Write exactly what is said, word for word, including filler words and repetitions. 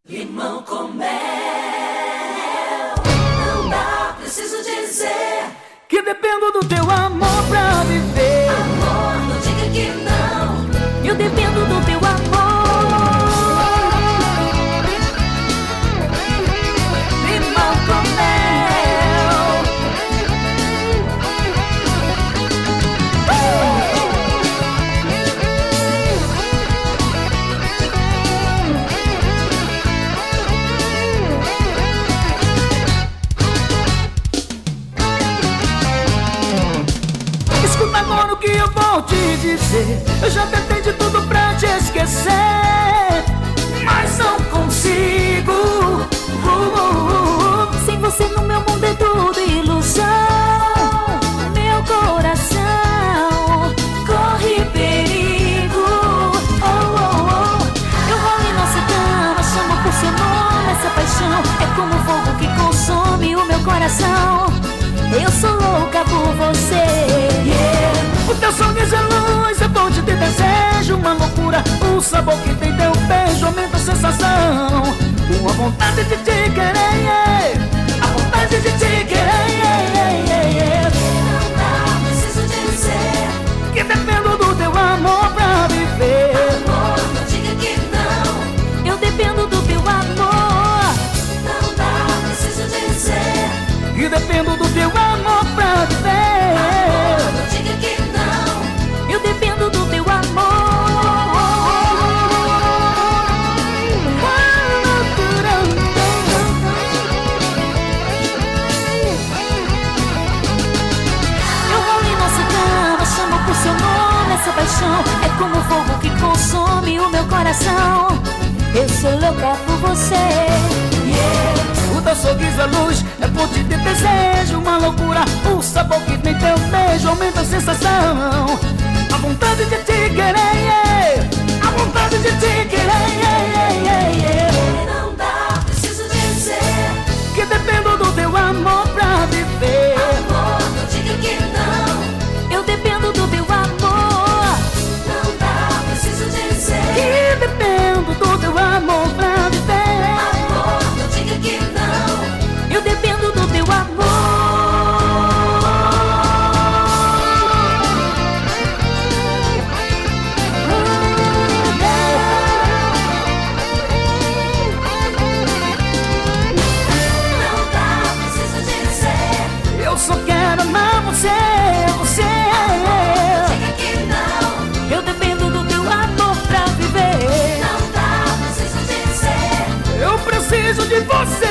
Limão com mel, não dá, preciso dizer que dependo do teu amor pra viver. Amor, não diga que não, eu dependo do teu amor. Limão com mel. Escuta agora o que eu vou te dizer. Eu já tentei de tudo pra te esquecer, mas não consigo. uh, uh, uh. Sem você no meu mundo é tudo ilusão. Meu coração corre perigo. Oh, oh, oh. Eu rolo em nossa cama, chamo por seu nome. Essa paixão é como fogo que consome o meu coração. Eu sou louca por você, yeah. O teu sorriso é luz, é ponte de desejo, uma loucura. O sabor que tem teu beijo aumenta a sensação. Uma vontade de te querer, yeah. A vontade de te querer, yeah, yeah, yeah. não dá, preciso dizer Que dependo do teu amor pra viver. Amor, não diga que não, eu dependo do teu amor. não dá, preciso dizer Que dependo do teu amor pra viver. Amor, não diga que não, Eu dependo do teu amor. Eu rolo em nossa cama, chamo por seu nome. Essa paixão é como fogo que consome o meu coração. Eu sou louca por você, yeah. O teu sorriso é luz, é ponte de desejo, uma loucura. O sabor que tem teu beijo aumenta a sensação. A vontade de te querer, yeah. A vontade de te querer, yeah, yeah, yeah, yeah. não dá, preciso dizer Que dependo do teu amor pra viver. Amor, não diga que não, Eu dependo do teu amor. não dá, preciso dizer Que dependo do teu amor pra viver. Amor, não diga que não, Eu dependo do teu amor. não dá, preciso dizer Eu só quero amar você, você. diga que não, Eu dependo do teu amor pra viver. não dá, preciso dizer Eu preciso de você.